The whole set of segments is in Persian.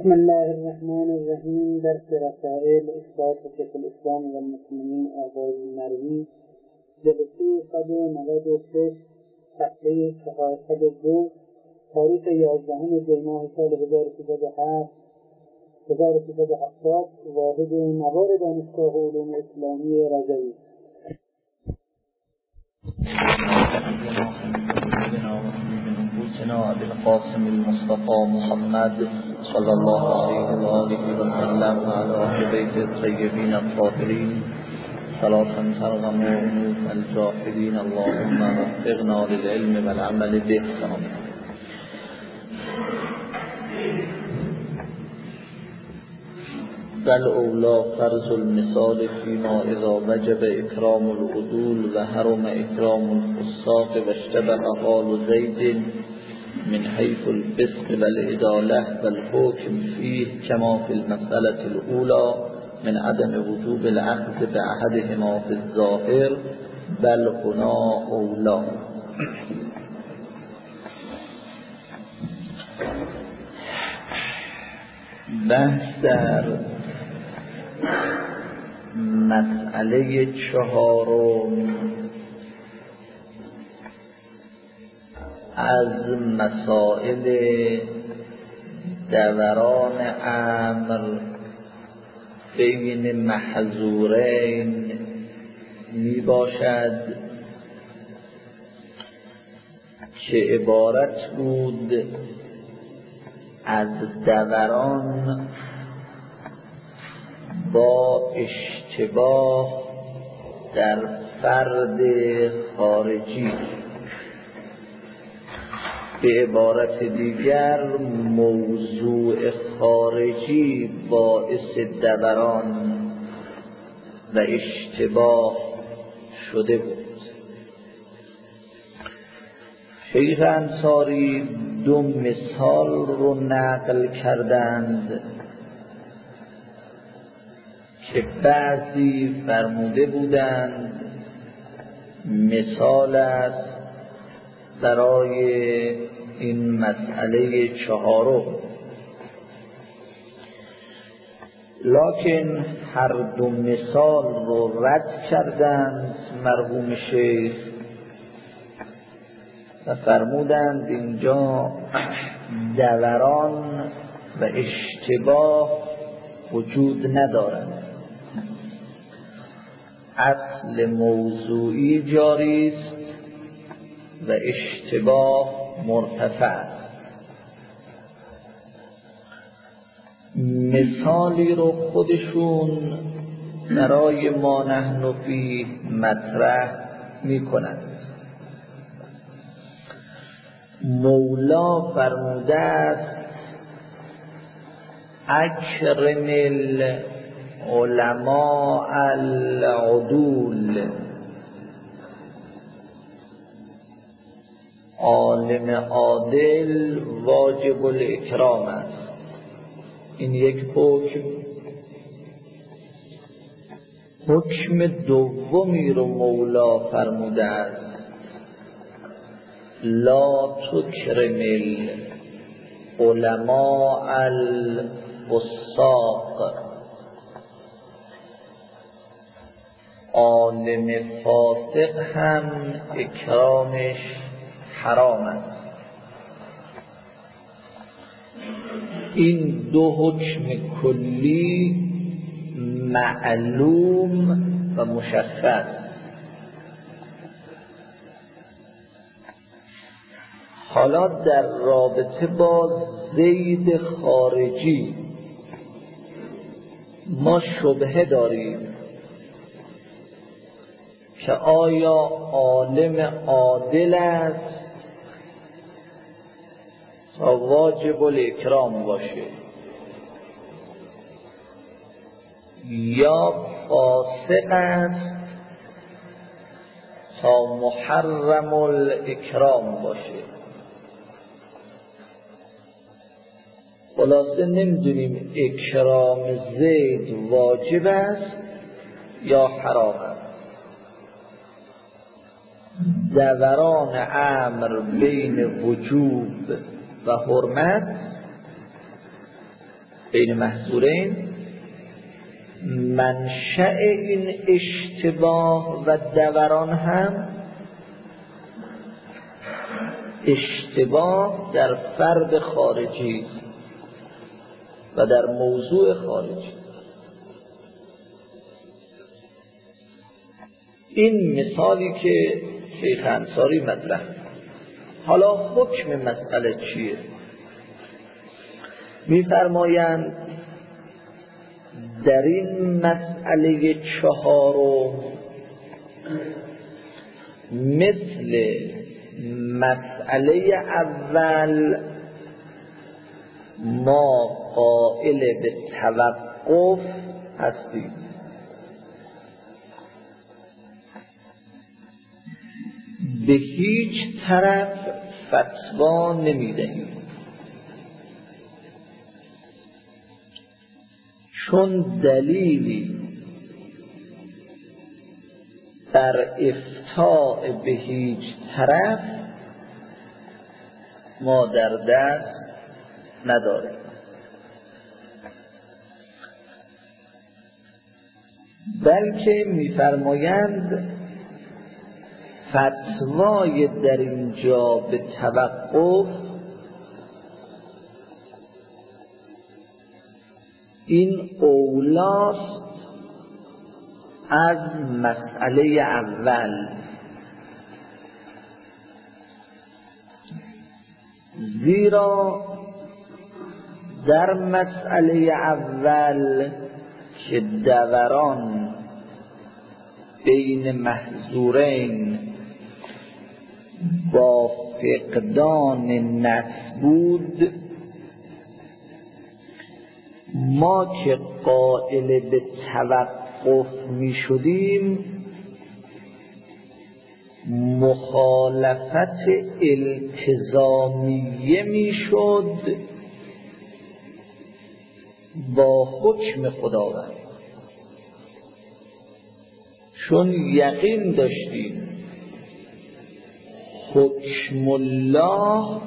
بسم الله الرحمن الرحیم. درس رسائل استاد شیخ الاسلام و المسلمین آقای مروی، جلسه 196، صفحه 402، تاریخ 11 دی ماه سال 1370، واحد نوار دانشگاه علوم اسلامی رضوی. بالقاسم المصطفى محمد صلى الله عليه وآله وسلم وعلى أهل بيت الطيبين الطاهرين صلاة ترغم عنوف الجاحدين اللهم وفقنا للعلم والعمل به. بل اولا فرض المثال فيما اذا وجب اكرام العدول و حرم اكرام الفساق و اشتبه حال زید من حيث الفسق والعدالة والحكم فيه كما في المسألة الأولى من عدم وجوب الأخذ بأحدهما في الظاهر بل هنا أولى. بحث در مسئله چهارم از مسائل دوران امر بین محظورین می باشد که عبارت بود از دوران با اشتباه در فرد خارجی، به عبارت دیگر موضوع خارجی باعث دوران و اشتباه شده بود. شیخ انصاری دو مثال رو نقل کردند که بعضی فرموده بودند مثال است برای این مسئله چهارم، لکن هر دو مثال رو رد کردند مرحوم شیخ و فرمودند اینجا دوران و اشتباه وجود ندارند، اصل موضوعی جاری است و اشتباه مرتفع است. مثالی رو خودشون برای ما نحن فیه مطرح می کنند. مولا فرموده است اکرم العلماء العدول، عالم عادل واجب الاکرام است. این یک حکم. حکم دومی رو مولا فرموده است لا تکرم العلماء الفساق، عالم فاسق هم اکرامش حرام است. این دو حکم کلی معلوم و مشخص. حالا در رابطه با زید خارجی ما شبهه داریم که آیا عالم عادل است تا واجب الاکرام باشه یا فاسق است تا محرم الاکرام باشه. خلاصه نمیدونیم اکرام زید واجب است یا حرام است. دوران امر بین وجوب و حرمت بین محظورین، منشأ این اشتباه و دوران هم اشتباه در فرد خارجی و در موضوع خارجی. این مثالی که شیخ انصاری مطرح. حالا حکم مسئله چیه؟ می‌فرمایند در این مسئله چهارم مثل مسئله اول ما قائل به توقف هستیم. به هیچ طرف فتوا نمیدهیم، چون دلیلی بر افتاء به هیچ طرف ما در دست نداریم. بلکه می‌فرمایند فتوای در اینجا به توقف این اولاست از مسئله اول، زیرا در مسئله اول که دوران بین محظورین با فقدان نص بود، ما که قائل به توقف می شدیم مخالفت التزامیه می شد با حکم خداوند، چون یقین داشتیم حکم الله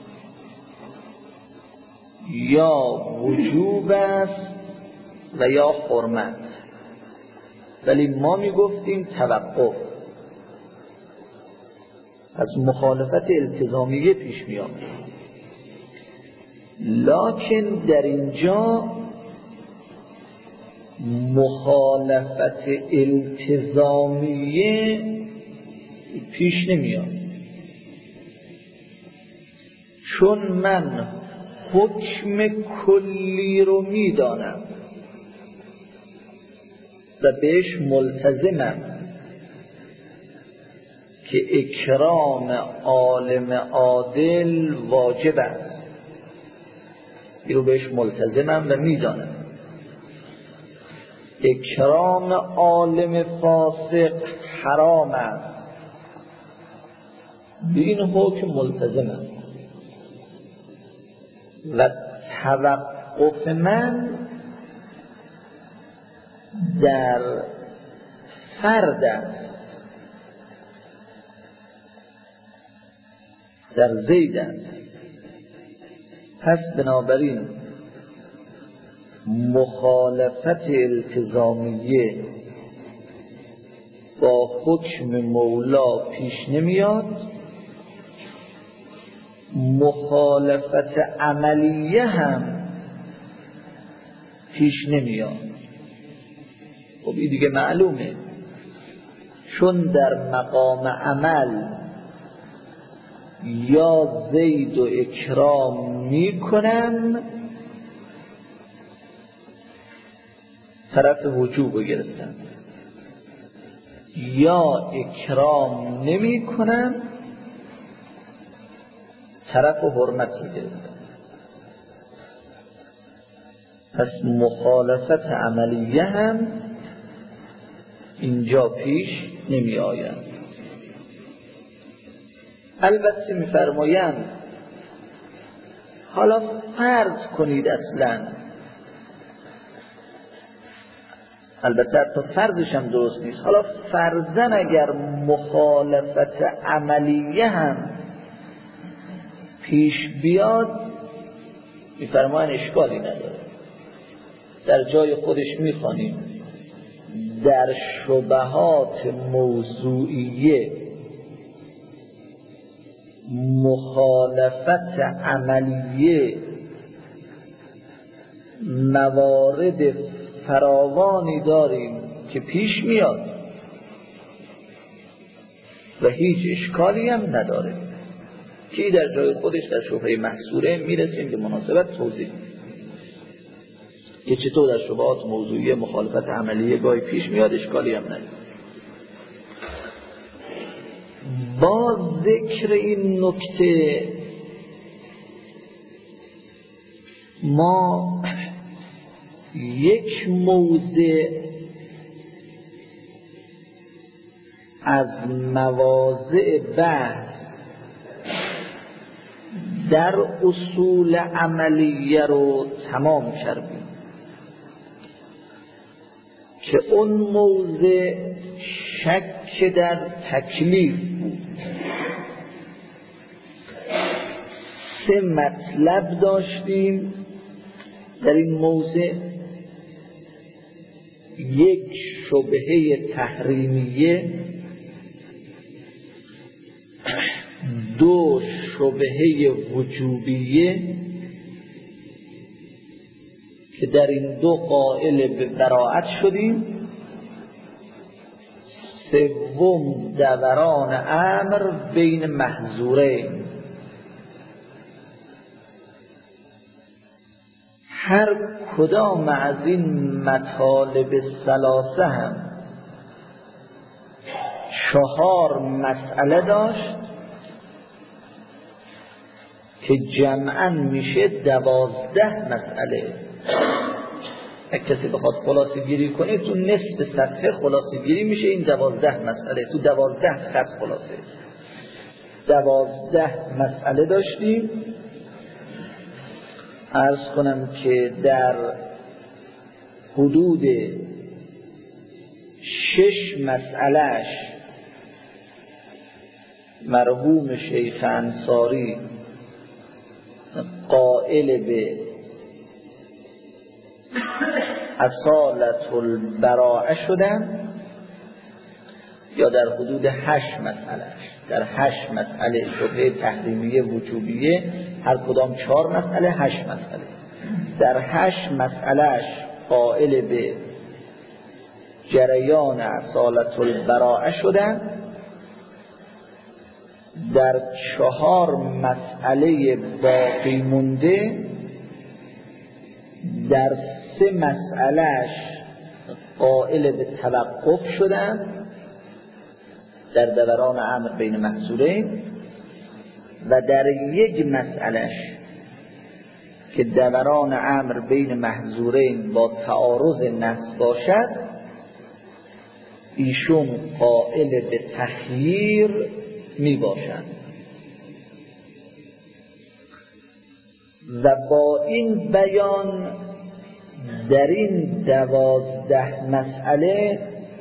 یا وجوب است و یا حرمت، ولی ما می گفتیم توقف. از مخالفت التزامیه پیش می آمد. لکن در اینجا مخالفت التزامیه پیش نمیاد، چون من حکم کلی رو میدانم و بهش ملتزمم که اکرام عالم عادل واجب است، این رو بهش ملتزمم و میدانم. اکرام عالم فاسق حرام است، به این حکم ملتزمم و توقف من در فرد است، در زید است. پس بنابراین مخالفت التزامیه با حکم مولا پیش نمیاد، مخالفت عملیه هم پیش نمیاد. خب این دیگه معلومه، چون در مقام عمل یا زید و اکرام میکنم طرف وجوب رو گرفتم، یا اکرام نمی کنم طرف حرمت رو گرفتم. پس مخالفت عملیه هم اینجا پیش نمی آید. البته می فرمایند حالا فرض کنید، اصلا البته حتی فرضش هم درست نیست، حالا فرضاً اگر مخالفت عملیه هم پیش بیاد، میفرمایند اشکالی نداره. در جای خودش میخوانیم در شبهات موضوعیه مخالفت عملیه موارد فراوانی داریم که پیش میاد و هیچ اشکالی هم نداره که در جای خودش در شبهه محصوره میرسیم به مناسبت توضیح که چطور در شبهات موضوعی مخالفت عملیه گاهی پیش میاد اشکالی هم نداره. با ذکر این نکته ما یک موضع از مواضع بحث در اصول عملیه رو تمام کردیم که اون موضع شک در تکلیف بود. 3 مطلب داشتیم در این موضع: 1 شبهه تحریمیه، 2 شبهه وجوبیه که در این 2 قائل به براءت شدیم، 3 دوران امر بین محظورین. هر کدام از این مطالب 3 هم 4 مسئله داشت که جمعاً میشه 12 مسئله. اگه کسی بخواد خلاصه گیری کنه تو نصف صفحه خلاصه گیری میشه این 12 مسئله، تو 12 خط خلاصه. 12 مسئله داشتیم. عرض کنم که در حدود 6 مسئلهش مرحوم شیخ انصاری قائل به اصالت البراءه شدن، یا در حدود 8 مسئلهش، در 8 مسئله شبهه تحریمیه وجوبیه هر کدام 4 مسئله، 8 مسئله. در 8 مسئلهش قائل به جریان اصالت البراءه شدن. در 4 مسئله باقی مونده در 3 مسئلهش قائل به توقف شدن در دوران امر بین محظورین، و در 1 مسئلهش که دوران امر بین محظورین با تعارض نص باشد ایشون قائل به تخییر می باشند. و با این بیان در این 12 مسئله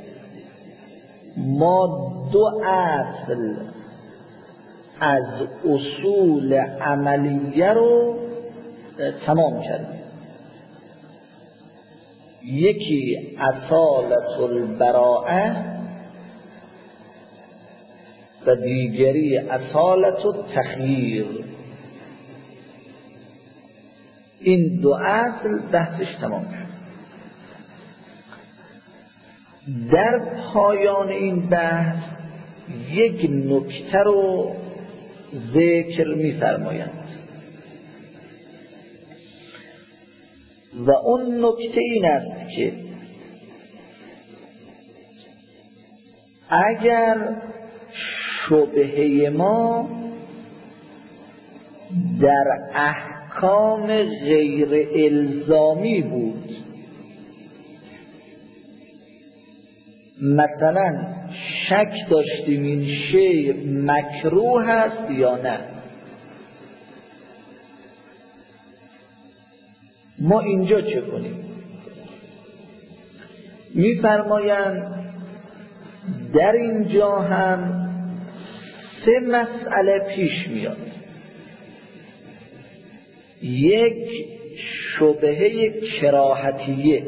ما 2 اصل از اصول عملیه رو تمام کردیم. یکی اصالت البراءه و دیگری اصالت التخییر. این 2 اصل بحثش تمام شد. در پایان این بحث یک نکته رو ذکر می‌فرمایند و اون نکته این است که اگر شبهه ما در احکام غیر الزامی بود، مثلا شک داشتیم این شی مکروه است یا نه، ما اینجا چه کنیم؟ می‌فرمایند در اینجا هم 3 مسئله پیش میاد. 1 شبهه کراهتیه،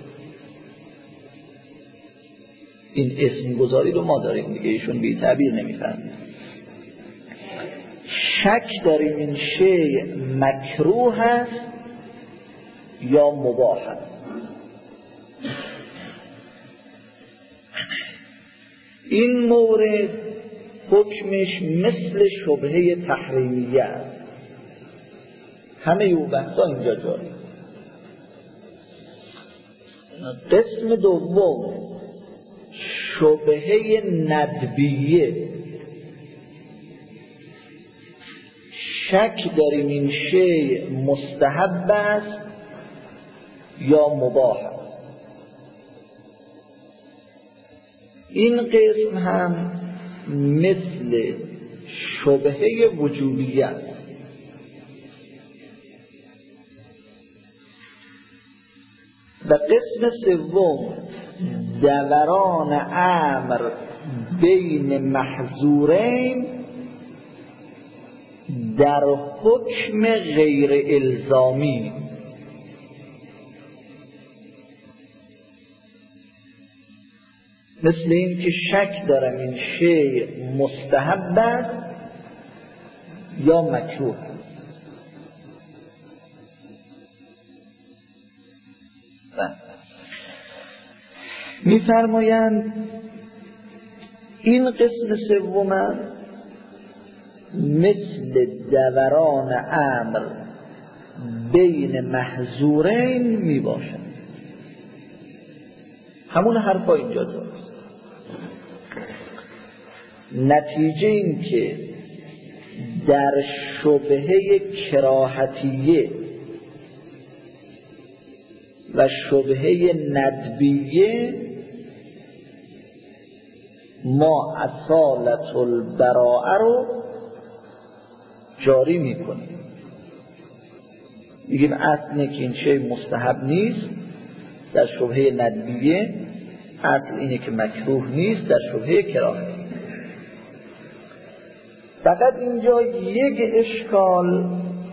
این اسم گذاری رو ما داریم دیگه، ایشون بی تعبیر نمیفهمیم. شک داریم این شی مکروه است یا مباح است. این مورد حکمش مثل شبهه تحریمیه است. همه او بحثا اینجا جاری. قسم دوم شبهه ندبیه، شک داریم این شی مستحب است یا مباح است. این قسم هم مثل شبهه وجوبیه است. و قسم سوم دوران امر بین محظورین در حکم غیر الزامی، مثل این که شک دارم این شی مستحب است یا مکروه است. می‌فرمایند این قسم سوم مثل دوران امر بین محظورین می باشد. همون حرفا اینجا درست. نتیجه این که در شبهه کراهتیه و شبهه ندبیه ما اصالت البراءه رو جاری میکنیم. میگیم اصل اینه که این شی مستحب نیست در شبهه ندبیه، اصل اینه که مکروه نیست در شبهه کراهتی. فقط اینجا یک اشکال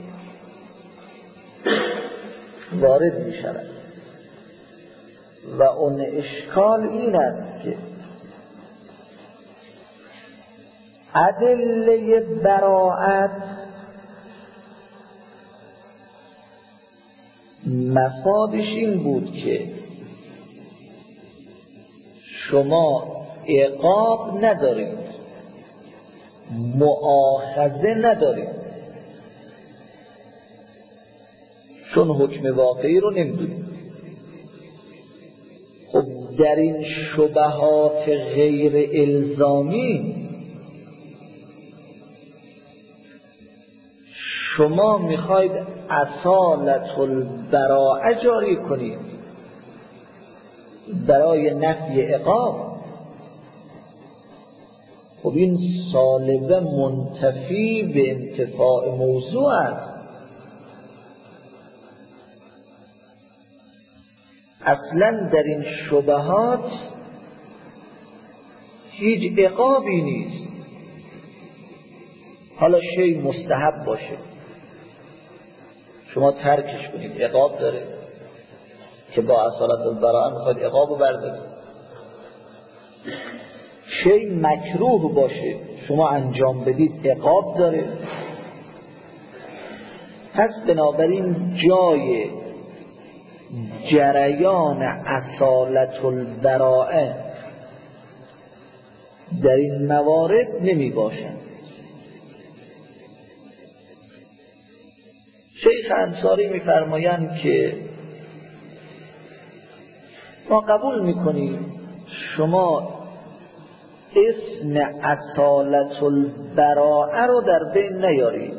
وارد می شود و اون اشکال این است که ادله براءت مفادش این بود که شما عقاب ندارید، مؤاخذه ندارید، چون حکم واقعی رو نمیدونید. خب در این شبهات غیر الزامی شما میخواید اصالت البراءه جاری کنید برای نفی عقاب. خب این سالبه منتفی به انتفاع موضوع است. اصلا در این شبهات هیچ عقابی نیست. حالا شی مستحب باشه شما ترکش کنید، عقاب داره که با اصالت البراءه میخواد عقابو بردارید. شی مکروه باشه شما انجام بدید، عقاب داره. پس بنابراین جای جریان اصالت البراءه در این موارد نمی باشد. شیخ انصاری می‌فرمایند که ما قبول می‌کنیم شما اسم اصالت البراءه رو در بین نیارید،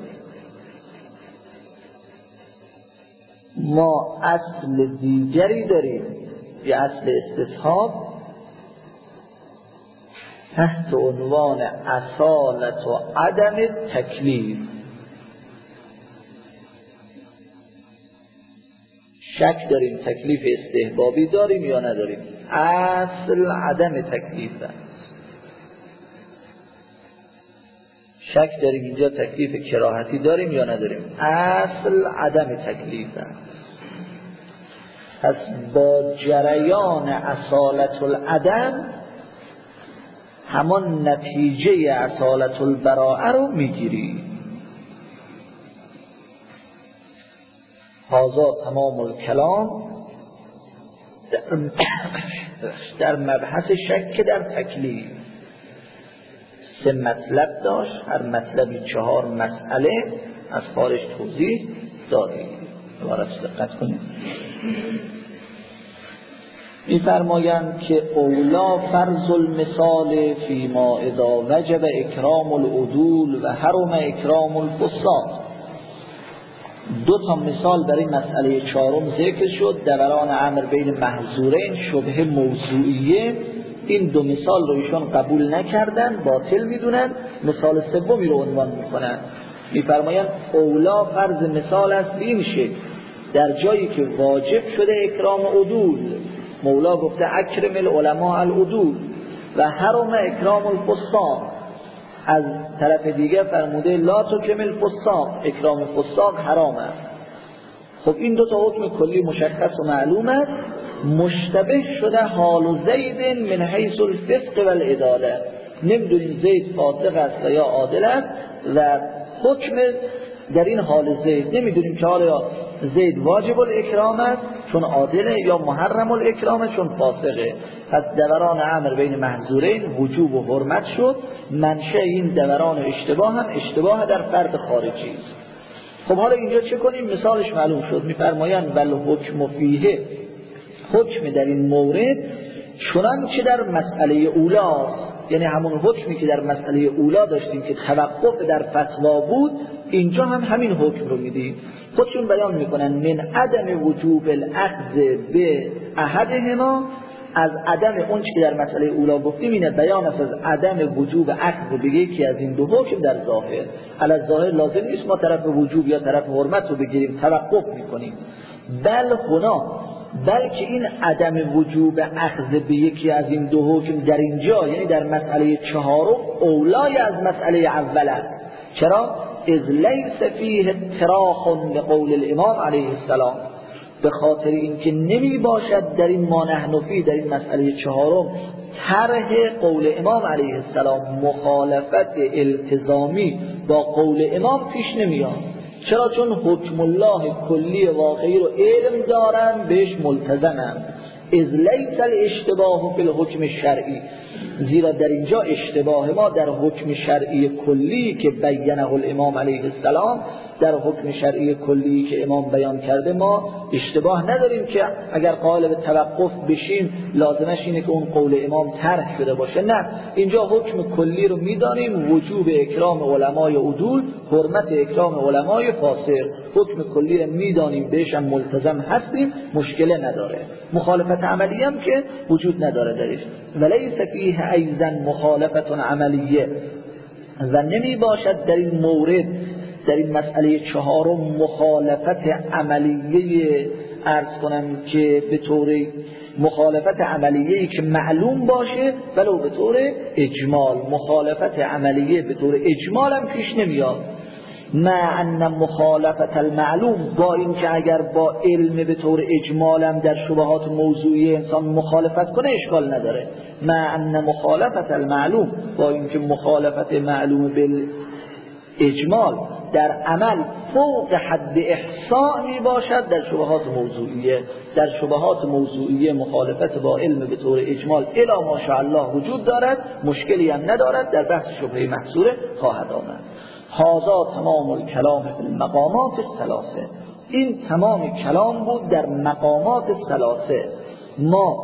ما اصل دیگری داریم، یه اصل استصحاب تحت عنوان اصالت و عدم تکلیف. شک داریم تکلیف استحبابی داریم یا نداریم، اصل عدم تکلیف است. شک داریم اینجا تکلیف کراهتی داریم یا نداریم، اصل عدم تکلیف است. پس با جریان اصالت العدم همان نتیجه اصالت البراءه رو میگیری. هذا تمام الکلام در مبحث شک در تکلیف. 3 مطلب داشت، هر مطلبی 4 مسئله از خارج توضیح دادی. دوباره دقت کنید. می‌فرمایند که اولا فرض المثال فيما اذا وجب اکرام العدول و حرم اکرام الفساق. 2 مثال در این مسئله 4 ذکر شد، دوران امر بین محظورین، شبهه موضوعیه. این 2 مثال رو ایشون قبول نکردن، باطل میدونن. مثال 3 رو عنوان میکنن، میفرمایند اولا فرض مثال است این شکل: در جایی که واجب شده اکرام عدول، مولا گفته اکرم العلماء العدول، و حرم اکرام الفساق، از طرف دیگه فرموده لا تکرم الفساق، اکرام فساق حرام است. خب این 2 حکم کلی مشخص و معلوم است. مشتبه شده حال زید من حیث الفسق و العداله. نمیدونیم زید فاسق است یا عادل است و حکم در این حال زید نمیدونیم که حالا زید واجب الاکرام است چون عادله یا محرم الاکرام چون فاسقه. پس دوران امر بین محظورین وجوب و حرمت شد. منشأ این دوران اشتباه هم اشتباه در فرد خارجی است. خب حالا اینجا چه کنیم؟ مثالش معلوم شد. میفرمایند ول حکم فیه، حکم در این مورد چنانچه در مسئله اولاست، یعنی همون حکمی که در مسئله اولا داشتیم که توقف در فتوا بود، اینجا هم همین حکم رو میدیم. خودشون بیان میکنن من عدم وجوب الاخذ به احدهما، از عدم اون که در مسئله اولا گفتیم اینه بیان است از عدم وجوب اخذ به یکی از این 2 حکم در ظاهر. علی الظاهر لازم نیست ما طرف وجوب یا طرف حرمت رو بگیریم، توقف میکنیم. بلکه این عدم وجوب اخذ به یکی از این 2 حکم در اینجا، یعنی در مسئله 4 اولای از مسئله اول است. چرا؟ اذ لیس فیه تراخ لقول الامام علیه السلام، به خاطر اینکه نمی باشد در این ما نحن فی، در این مسئله 4 طرح قول امام علیه السلام، مخالفت التزامی با قول امام پیش نمیاد. چرا؟ چون حکم الله کلی واقعی رو علم دارن، بهش ملتزمن. اذ لیس الاشتباه فی الحکم الشرعی، زیرا در اینجا اشتباه ما در حکم شرعی کلی که بینه الامام علیه السلام، در حکم شرعی کلی که امام بیان کرده ما اشتباه نداریم که اگر قائل به توقف بشیم لازمش اینه که اون قول امام طرح شده باشه. نه، اینجا حکم کلی رو میدانیم، وجوب اکرام علمای عدول، حرمت اکرام علمای فاسق. حکم کلی رو میدانیم، بهش هم ملتزم هستیم، مشکل نداره. مخالفت عملی هم که وجود نداره درش. ولیس فیه ایضا مخالفت عملیه، و نمی باشد در این مورد، در این مسئله 4 مخالفت عملیه، عرض کنم که به طور مخالفت عملیه‌ای که معلوم باشه ولو به طور اجمال. مخالفت عملیه به طور اجمال هم پیش نمیاد. مع ان مخالفت المعلوم، با این که اگر با علم به طور اجمال هم در شبهات موضوعی انسان مخالفت کنه اشکال نداره. مع ان مخالفت المعلوم، با این که مخالفت معلوم بالاجمال در عمل فوق حد احصاء می باشد در شبهات موضوعیه. در شبهات موضوعیه مخالفت با علم به طور اجمال الا ماشاءالله وجود دارد، مشکلی هم ندارد، در بحث شبهه محصوره خواهد آمد. هذا تمام الکلام فی المقامات الثلاثه. این تمام کلام بود در مقامات الثلاثه. ما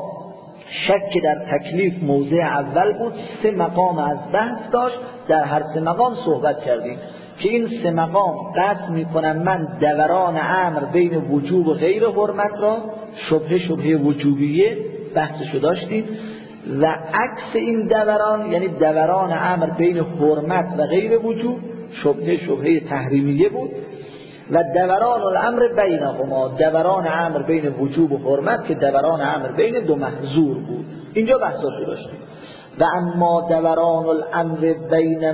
شک در تکلیف موضع اول بود، 3 مقام از بحث داشت، در هر 3 مقام صحبت کردیم که این 3 مقام قصد میکنم من دوران امر بین وجوب و غیر حرمت را، شبهه وجوبیه بحثشو داشتیم، و عکس این دوران یعنی دوران امر بین حرمت و غیر وجوب، شبهه تحریمیه بود، و دوران الامر بینهما، دوران امر بین وجوب و حرمت که دوران امر بین 2 محظور بود. اینجا بحثاشو داشتیم. و اما دوران الامر بین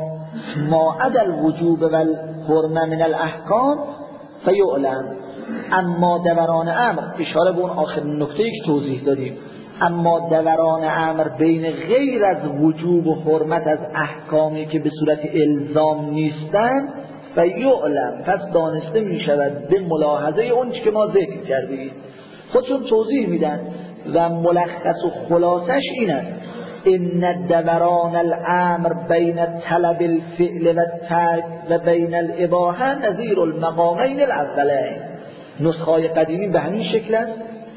ما عدا الوجوب و الحرمه من الاحکام فیعلم، اما دوران امر، اشاره به اون آخر نکته‌ای که توضیح دادیم، اما دوران امر بین غیر از وجوب و حرمت از احکامی که به صورت الزام نیستند و یعلم، پس دانسته می شود به ملاحظه اون که ما ذکر کردیم. خودشون توضیح میدن و ملخص و خلاصش این است: ان دوران الامر بین طلب الفعل و الترک و بین الاباحه نظیر المقامین الاولین. نسخه‌های قدیمی به همین شکل است: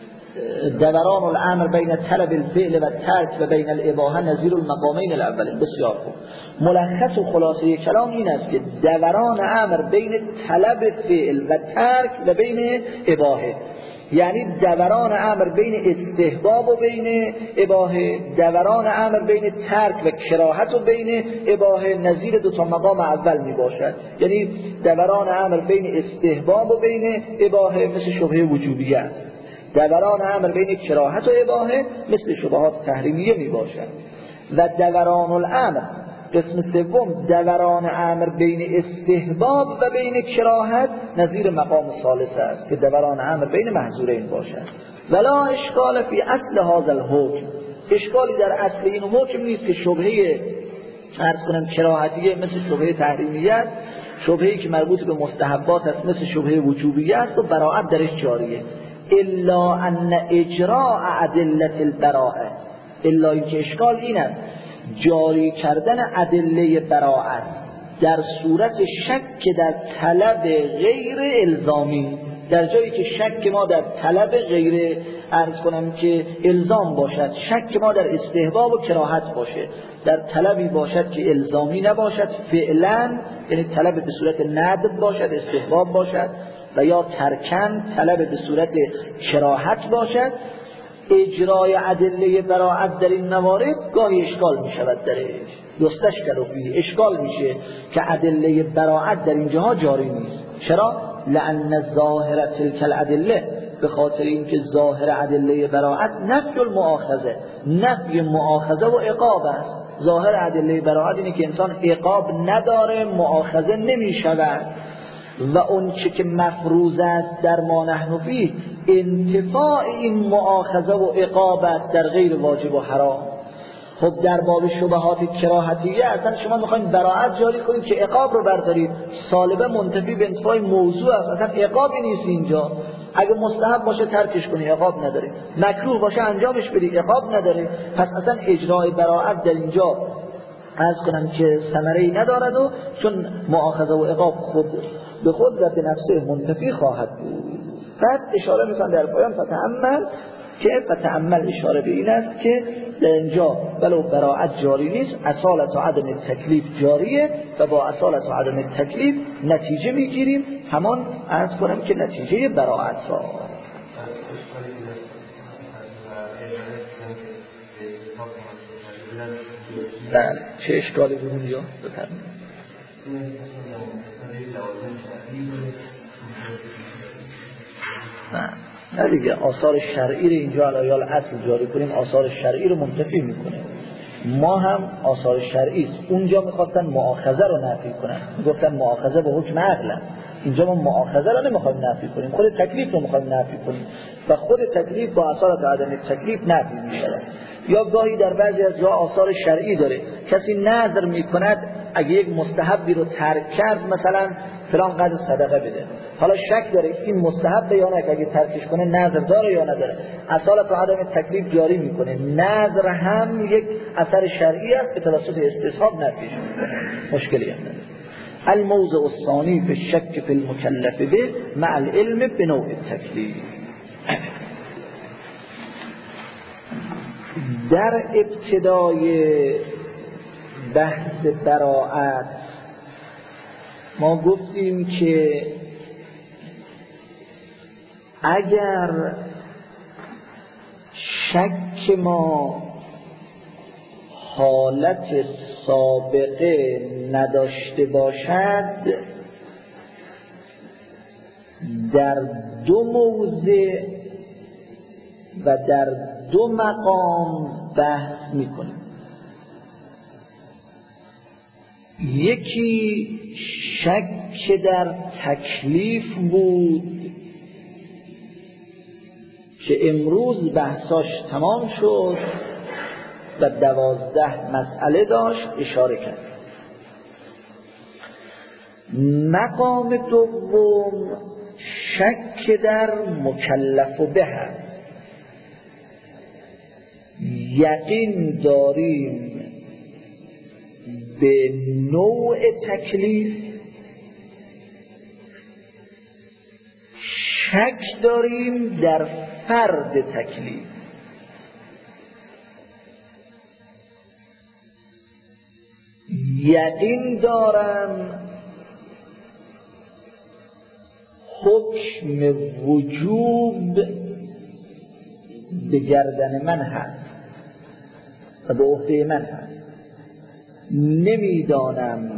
دوران الامر بین طلب الفعل و الترک و بین الاباحه نظیر المقامین الاولین. بسیار خوب. ملخص و خلاصه کلام این است که دوران امر بین طلب فعل و ترک و بین اباحه، یعنی دوران امر بین استحباب و بین اباحه، دوران امر بین ترک و کراهت و بین اباحه نظیر دو تا مقام اول می باشد. یعنی دوران امر بین استحباب و بین اباحه مثل شبهه وجوبیه است، دوران امر بین کراهت و اباحه مثل شبهات تحریمیه می باشد. و دوران الامر قسم سوم، دوران امر بین استحباب و بین کراهت نظیر مقام ثالث است که دوران امر بین محظورین باشد. ولا اشکال فی اصل هذا الحکم، اشکالی در اصل این حکم نیست که شبهه عرض کنم کراهتیه مثل شبهه تحریمیه است، شبهه‌ای که مربوط به مستحبات است مثل شبهه وجوبیه است و براءت درش جاریه. الا ان اجراء ادله البراءه، الا اینکه اشکال این است جاری کردن ادله براءت در صورت شک در طلب غیر الزامی، در جایی که شک ما در طلب غیر عرض کنم که الزام باشد، شک ما در استحباب و کراهت باشه، در طلبی باشد که الزامی نباشد فعلا، یعنی طلب به صورت ندب باشد استحباب باشد، و یا ترکن طلب به صورت کراهت باشد، اجرای ادله براءت در این موارد گاهی اشکال می شود درش، یستشکل فیه، اشکال میشه که ادله براءت در اینجاها جاری نیست. چرا؟ لأن ظاهر تلک الادله، به خاطر اینکه ظاهر ادله براءت نفی المؤاخذه، نفی مؤاخذه و عقاب است. ظاهر ادله براءت اینه که انسان عقاب نداره، مؤاخذه نمی شود. و اون چه که مفروض است در ما نحن فیه انتفاع این مؤاخذه و عقاب است در غیر واجب و حرام. خب در باب شبهات کراهتیه اصلا شما میخواین براءت جاری کنید که عقاب رو بردارید، سالبه منتفی به انتفاع موضوع است، اصلا عقابی نیست اینجا. اگه مستحب باشه ترکش کنی عقاب نداره، مکروه باشه انجامش بدی عقاب نداره. پس اصلا اجرای براءت در اینجا عرض کنم که ثمره‌ای ندارد و چون مؤاخذه و عقاب خود به خود و به نفسه منتفی خواهد بود. بعد اشاره میکنه در پایان فتأمل اشاره به این است که در اینجا ولو براءت جاری نیست، اصالت و عدم تکلیف جاریه و با اصالت و عدم تکلیف نتیجه میگیریم همان عرض کنم که نتیجه براءت را. بله چه اشکالی بود اونجا؟ بفرمایید. نه دیگه آثار شرعی رو اینجا علایال اصل جاری کنیم، آثار شرعی رو منتفی میکنه. ما هم آثار شرعی است. اونجا میخواستن مؤاخذه رو نفی کنن، میگفتن مؤاخذه به حکم عقل است. اینجا ما مؤاخذه رو نمیخوایم نفی کنیم، خود تکلیف رو میخوایم نفی کنیم و خود تکلیف با اصالت و عدم تکلیف نفی میشه. یا گاهی در بعضی از جا آثار شرعی داره، کسی نظر میکند اگه یک مستحبی رو ترک کرد مثلا فلان قدر صدقه بده، حالا شک داره این مستحب یا نه، اگه ترکش کنه نظر داره یا نداره، اصالت و عدم تکلیف جاری میکنه. نظر هم یک اثر شرعی است به توسط استصحاب نفیش میکنه، مشکلی هم نداره. الموضع الثانی فی الشک فی المکلف به مع العلم بنوع التکلیف. در ابتدای بحث براءت ما گفتیم که اگر شک ما حالت سابقه نداشته باشد در دو موضع و در دو مقام بحث میکنیم. یکی شک در تکلیف بود که امروز بحثاش تمام شد و 12 مسئله داشت اشاره کرد. مقام دوم شک در مکلف به است. یقین داریم به نوع تکلیف، شک داریم در فرد تکلیف. یقین دارم حکم وجوب به گردن من هست و به عهده من هست. نمیدانم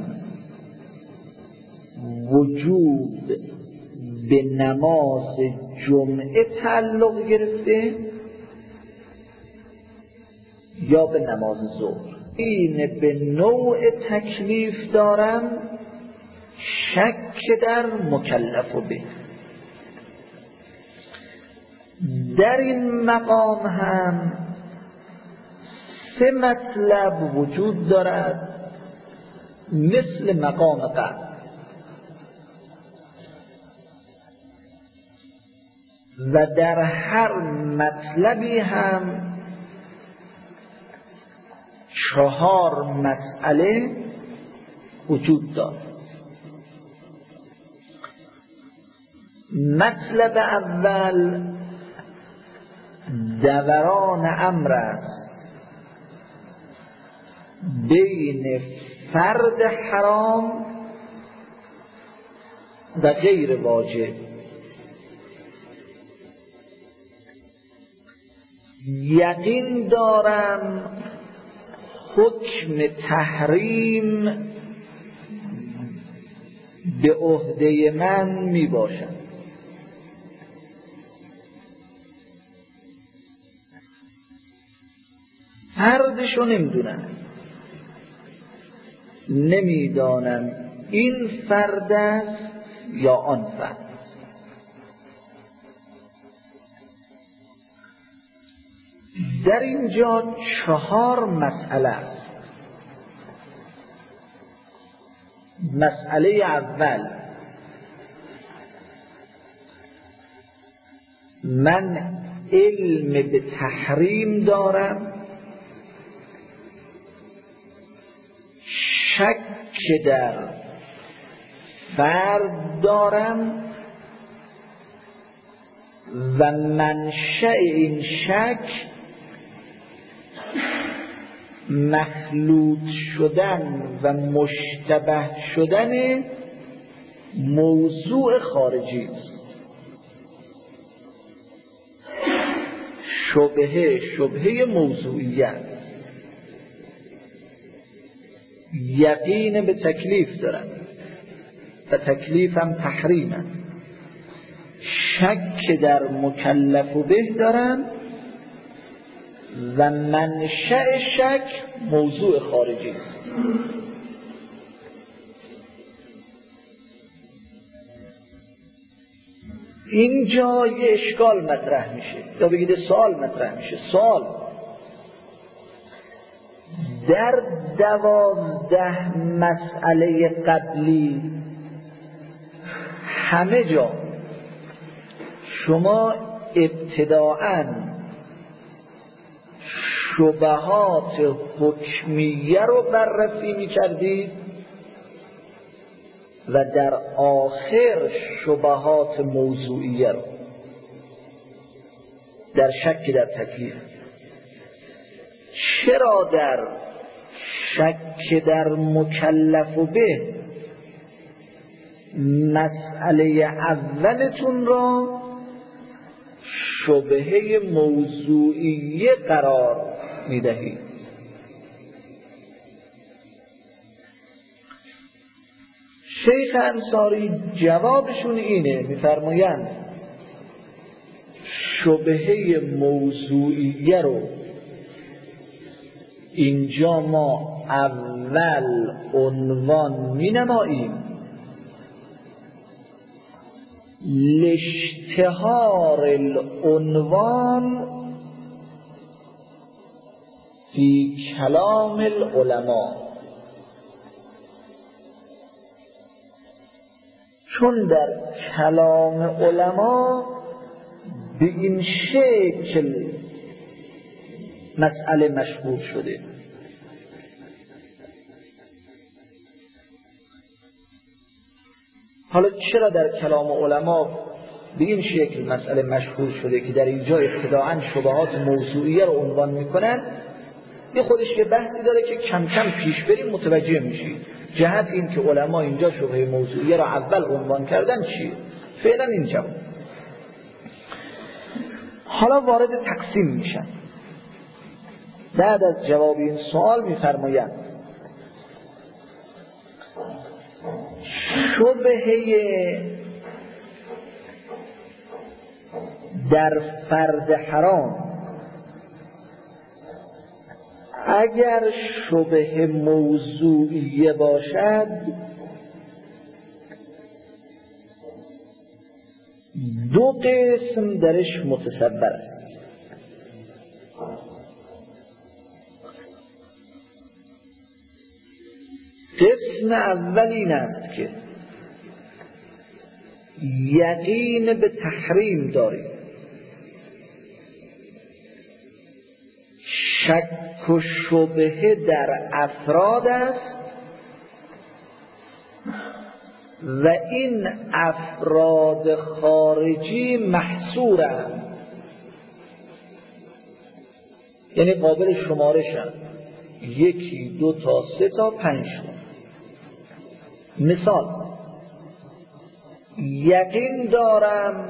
وجوب به نماز جمعه تعلق گرفته یا به نماز ظهر. این به نوع تکلیف دارم، شک در مکلف به. در این مقام هم 3 مطلب وجود دارد مثل مقام قبل و در هر مطلبی هم 4 مسئله وجود دارد. مطلب اول دوران امر است بین فرد حرام و غیر واجب. یقین دارم حکم تحریم به عهده من می باشد. فردشو نمیدونم، نمیدانم این فرد است یا آن فرد. در اینجا 4 مسئله است. مسئله اول، من علم به تحریم دارم، شک در فرد دارم و منشأ این شک مخلوط شدن و مشتبه شدن موضوع خارجی است. شبهه موضوعیت است. یقین به تکلیف دارم و تکلیفم تحریم است. شک در مکلف به دارم و منشأ شک موضوع خارجی است. اینجا یه اشکال مطرح میشه یا بگید سوال مطرح میشه. سوال، در 12 مسئله قبلی همه جا شما ابتداءً شبهات حکمیه رو بررسی می‌کردید و در آخر شبهات موضوعیه رو در شک در تکلیف. چرا در شک در مکلف به مسئله اولتون را شبهه موضوعیه قرار میدهید؟ شیخ انصاری جوابشون اینه، میفرمایند شبهه موضوعیه رو اینجا ما اول عنوان می نماییم لاشتهار العنوان فی کلام العلماء، چون در کلام علما به این شکل مسئله مشهور شده. حالا چرا در کلام علما به این شکل مسئله مشهور شده که در اینجا ابتداعاً شبهات موضوعیه رو عنوان میکنن؟ این خودش یه بحثی داره که کم کم پیش بریم متوجه میشید. جهت این که علما اینجا شبهه موضوعیه رو اول عنوان کردن چیه؟ فعلا اینجا. حالا وارد تقسیم میشن. بعد از جواب این سوال میفرمایند شبهه در فرد حرام اگر شبهه موضوعیه باشد دو قسم درش متصور است. قسم اول این است که یقین به تحریم داریم، شک و شبهه در افراد است و این افراد خارجی محصورند، یعنی قابل شمارشند، 1 2 تا 3 تا 5 تا. مثال، یقین دارم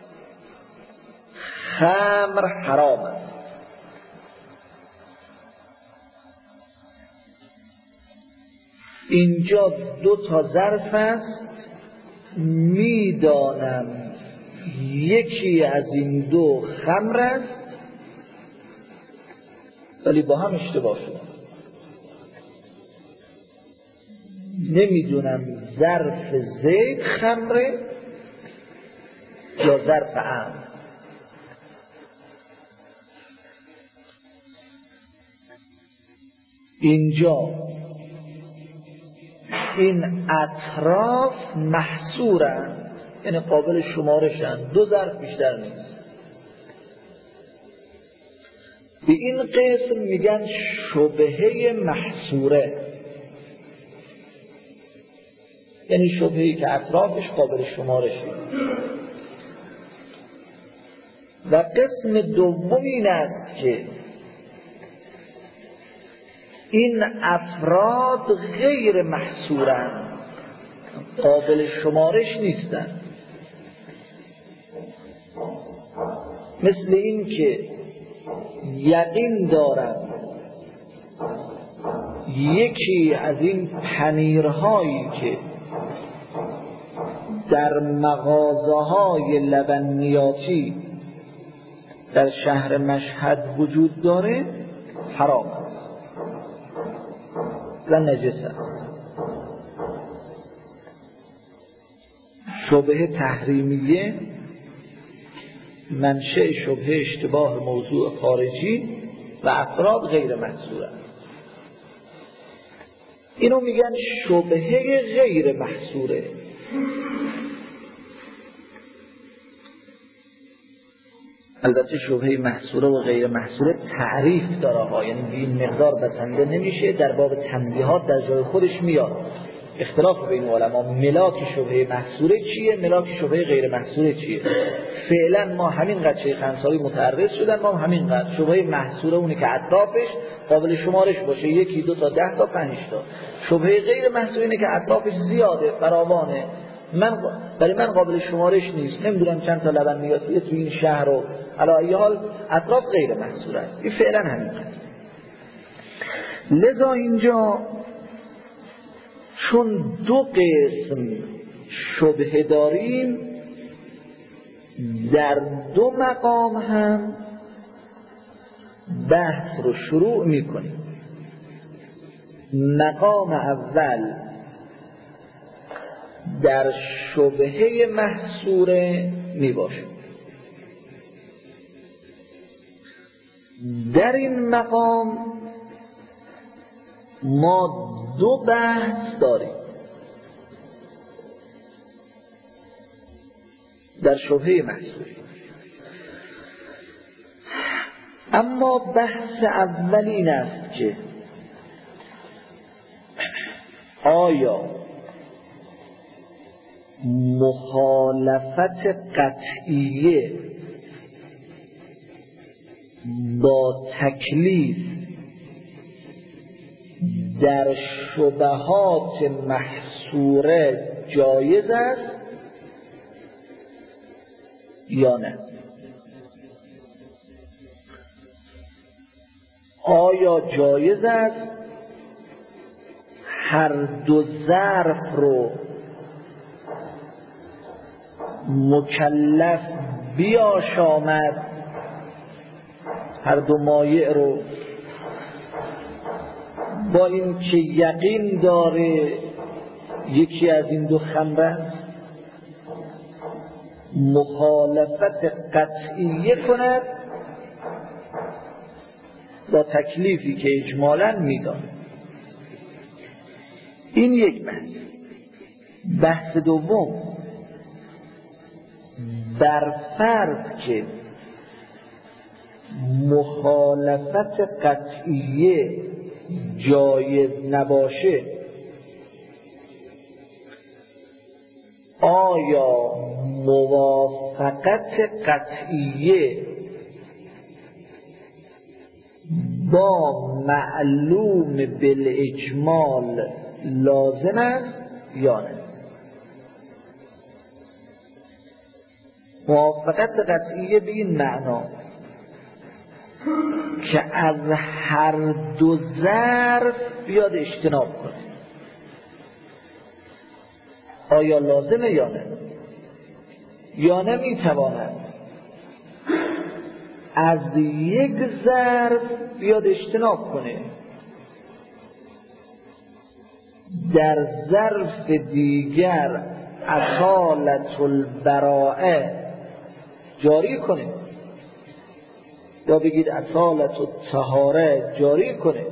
خمر حرام است، اینجا 2 تا ظرف است، میدانم یکی از این 2 خمر است ولی با هم اشتباه شد، نمیدونم ظرف زید خمره یا ظرف عام. اینجا این اطراف محصورن، یعنی قابل شمارشن، 2 ظرف بیشتر نیست. به این قسم میگن شبهه محصوره، یعنی شبهه‌ای که اطرافش قابل شمارشه. و قسم دوم این است که این افراد غیر محصورند، قابل شمارش نیستند. مثل این که یقین دارم یکی از این پنیرهایی که در مغازه‌های لبنیاتی در شهر مشهد وجود داره حرام است و نجس است. شبهه تحریمیه منشأ شبهه اشتباه موضوع خارجی و افراد غیر محصوره. اینو میگن شبهه غیر محصوره. البته شبهه محصوره و غیر محصوره تعریف داره ها، یعنی به این مقدار بسنده نمیشه، در باب تنبیهات در جای خودش میاد. اختلاف بین علما ملاک شبهه محصوره چیه، ملاک شبهه غیر محصوره چیه. فعلا ما همین قد شیخ انصاری متعرض شدن، ما همین قد شبهه محصوره اونی که اطرافش قابل شمارش باشه، 1 2 تا 10 تا 5 تا. شبهه غیر محصوره اینه که اطرافش زیاده، فراوانه، برای من قابل شمارش نیست، نمیدونم چند تا لبنیاتی تو این شهر و علی ای حال اطراف غیر محصور است. این فعلا همین قضیه. لذا اینجا چون 2 قسم شبهه داریم، در 2 مقام هم بحث رو شروع میکنیم. مقام اول در شبهه محصوره می باشد. در این مقام ما دو بحث داریم. در شبهه محصوره، اما بحث اول این است که آیا مخالفت قطعیه با تکلیف در شبهات محصوره جایز است یا نه؟ آیا جایز است هر دو ظرف رو مکلف بیاشامد، هر دو مایع رو، با این که یقین داره یکی از این دو خمر است، مخالفت قطعیه کند با تکلیفی که اجمالاً میدان؟ این یک بحث. بحث دوم، بر فرض که مخالفت قطعیه جایز نباشه، آیا موافقت قطعیه با معلوم بالاجمال لازم است یا نه؟ موافقت قطعیه به این معنا که از هر دو ظرف بیاد اجتناب کنه، آیا لازمه یا نه؟ یا نه میتواند از یک ظرف بیاد اجتناب کنه، در ظرف دیگر اصالت البراءه جاری کنه، یا بگید اصالت الطهاره جاری کنه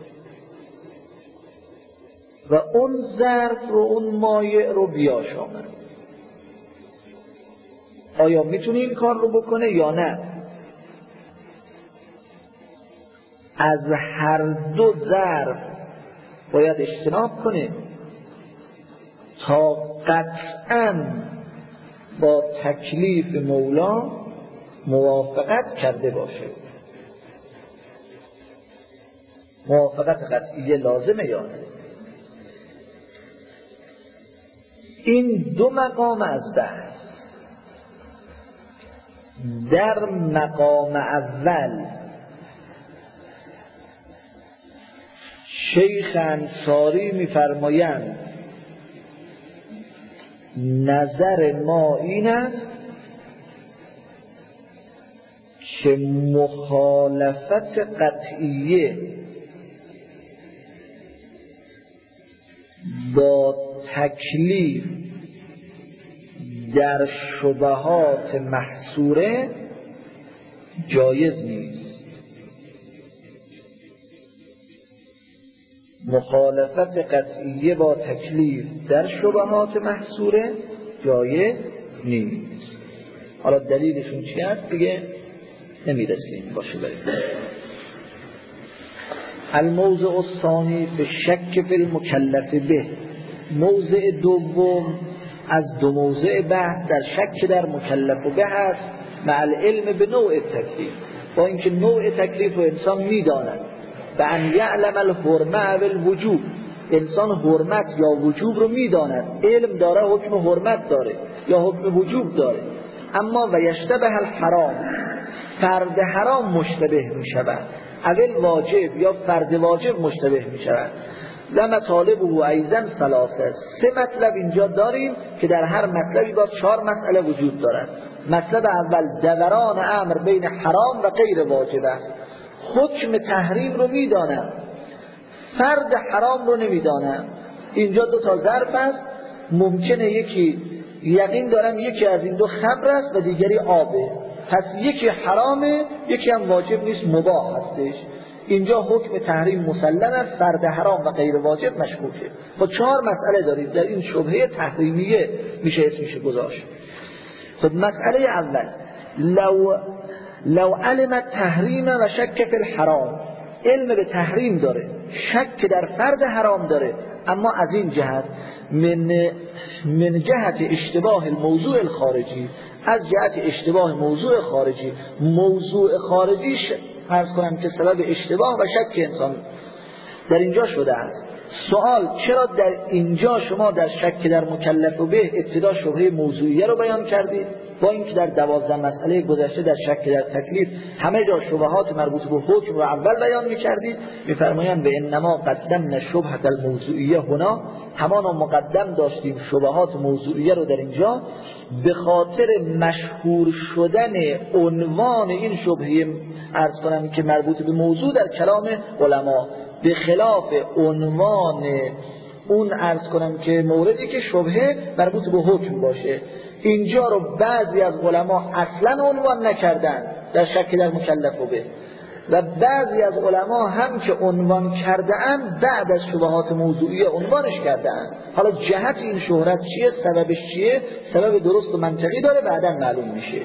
و اون ظرف رو، اون مایع رو بیاشامه؟ آیا میتونه این کار رو بکنه یا نه؟ از هر دو ظرف باید اجتناب کنه تا قطعاً با تکلیف مولا موافقت کرده باشه. موافقت قطعیه لازمه یا نه؟ این دو مقام از بحث. در مقام اول شیخ انصاری می‌فرمایند نظر ما این است که مخالفت قطعیه با تکلیف در شبهات محصوره جایز نیست. مخالفت قطعیه با تکلیف در شبهات محصوره جایز نیست. حالا دلیلشون چی هست دیگه نمیرسیم باشه بریم. الموضع الثانی به شک فی المکلف به. موضع دوم از دو موضع بحث در شک در مکلف به هست، مع العلم به نوع تکلیف، با اینکه نوع تکلیف رو انسان میداند. به ان یعلم الحرمه و الوجوب، انسان حرمت یا وجوب رو میداند، علم داره، حکم حرمت داره یا حکم وجوب داره، اما و یشتبه الحرام، فرد حرام مشتبه می شود، اول واجب یا فرد واجب مشتبه می شود. و مطالبه ایضا ثلاثه، سه مطلب اینجا داریم که در هر مطلبی باز 4 مسئله وجود دارد. مطلب اول دوران امر بین حرام و غیر واجب است. حکم تحریم رو میدانم، فرد حرام رو نمیدانم. اینجا 2 تا ظرف است، ممکنه یکی یقین دارم یکی از این دو خمر است و دیگری آبه، پس یکی حرامه یکی هم واجب نیست، مباح هستش. اینجا حکم تحریم مسلمه، فرد حرام و غیر واجب مشکوکه. خب 4 مسئله دارید در این شبهه تحریمیه میشه اسمش گذاشت. خب مسئله اول، لو علم تحریم و شک فی الحرام، علم به تحریم داره، شک در فرد حرام داره، اما از این جهت من جهت اشتباه الموضوع الخارجی، از جهت اشتباه موضوع خارجی، موضوع خارجی فرض کنم که سبب اشتباه و شک انسان در اینجا شده است. سوال، چرا در اینجا شما در شک در مکلف و به ابتدا شبهه موضوعیه رو بیان کردید، با اینکه در 12 مسئله گذشته در شک در تکلیف همه جا شبهات مربوط به حکم رو اول بیان می‌کردید؟ می‌فرمایند به انما قدمنا شبهه الموضوعیه هنا، همانا مقدم داشتیم شبهات موضوعیه رو در اینجا به خاطر مشهور شدن عنوان این شبهه عرض کنم که مربوط به موضوع در کلام علما، به خلاف عنوان اون عرض کنم که موردی که شبهه مربوط به حکم باشه. اینجا رو بعضی از علما اصلا عنوان نکردن در شک در مکلف و به، و بعضی از علما هم که عنوان کردن بعد از شبهات موضوعی عنوانش کردن. حالا جهت این شهرت چیه، سببش چیه، سبب درست و منطقی داره بعدا معلوم میشه.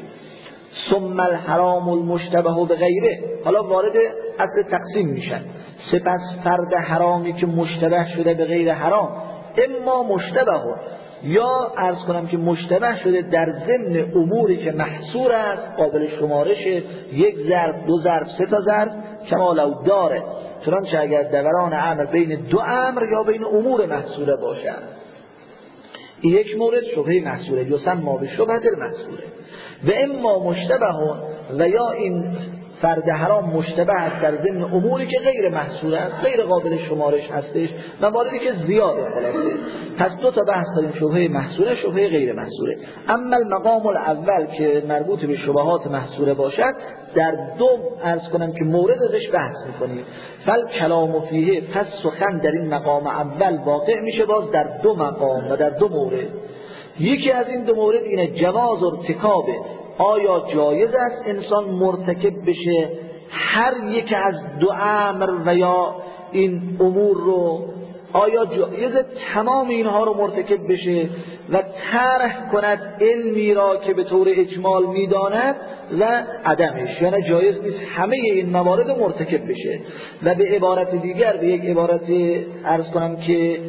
ثم الحرام المشتبه بغیره، حالا وارد اصل تقسیم میشن. سپس فرد حرامی که مشتبه شده به غیر حرام، اما مشتبه یا عرض کنم که مشتبه شده در ضمن اموری که محصور است، قابل شمارشه، 1 ضرب 2 ضرب 3 تا ضرب کما لو داره، چنانچه اگر دوران امر بین 2 امر یا بین امور محصوره باشد. این یک مورد شبهه محصوره، یسمى به شبهه المحصوره. و اما مشتبه و یا این فرد حرام مشتبه است در ضمن اموری که غیر محصور است، غیر قابل شمارش هستش، مواردی که زیاده. خلاصه پس 2 تا بحث داریم، شبهه محصوره، شبهه غیر محصوره. اما المقام الاول که مربوط به شبهات محصوره باشد، در 2 عرض کنم که مورد ازش بحث میکنیم. فل کلام فیه، پس سخن در این مقام اول واقع میشه باز در 2 مقام و در 2 مورد. یکی از این 2 مورد اینه جواز ارتکابه، آیا جایز است انسان مرتکب بشه هر یک از 2 امر و یا این امور رو، آیا جایز تمام اینها رو مرتکب بشه و طرح کند علمی را که به طور اجمال میداند و عدمش، یعنی جایز نیست همه این موارد رو مرتکب بشه. و به عبارت دیگر، به یک عبارت عرض کنم که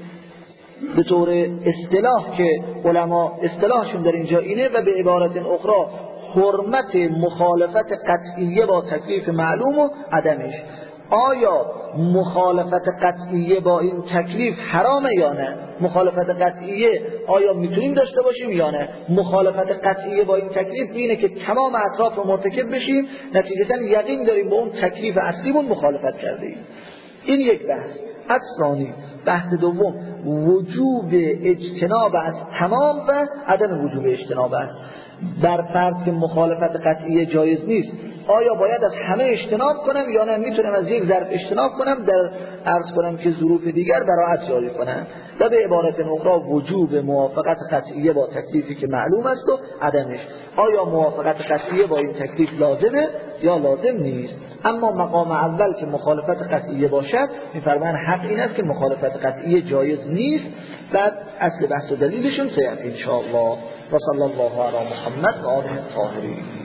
به طور اصطلاح که علما اصطلاحشون در اینجا اینه، و به عبارت اخرى حرمت مخالفت قطعیه با تکلیف معلوم و عدمش. آیا مخالفت قطعیه با این تکلیف حرامه یا نه؟ مخالفت قطعیه آیا میتونیم داشته باشیم یا نه؟ مخالفت قطعیه با این تکلیف اینه که تمام اطراف رو مرتکب بشیم، نتیجتا یقین داریم با اون تکلیف اصلیمون مخالفت کرده ایم. این یک بحث. الثانی، بحث دوم، وجوب اجتناب از تمام و عدم وجوب اجتناب است. بر فرض که مخالفت قطعی جایز نیست، آیا باید از همه اجتناب کنم یا نه میتونم از 1 ضرب اجتناب کنم، در عرض کنم که ظروف دیگر براعت جاری کنم. و به عبارت اخرى وجوب موافقت قطعیه با تکلیفی که معلوم است و عدمش، آیا موافقت قطعیه با این تکلیف لازمه یا لازم نیست. اما مقام اول که مخالفت قطعیه باشد، می‌فرمایند حق این است که مخالفت قطعیه جایز نیست. بعد اصل بحث و دلیلشون سیأتی ان شاء الله. و صلی الله علی محمد و آله الطاهرین.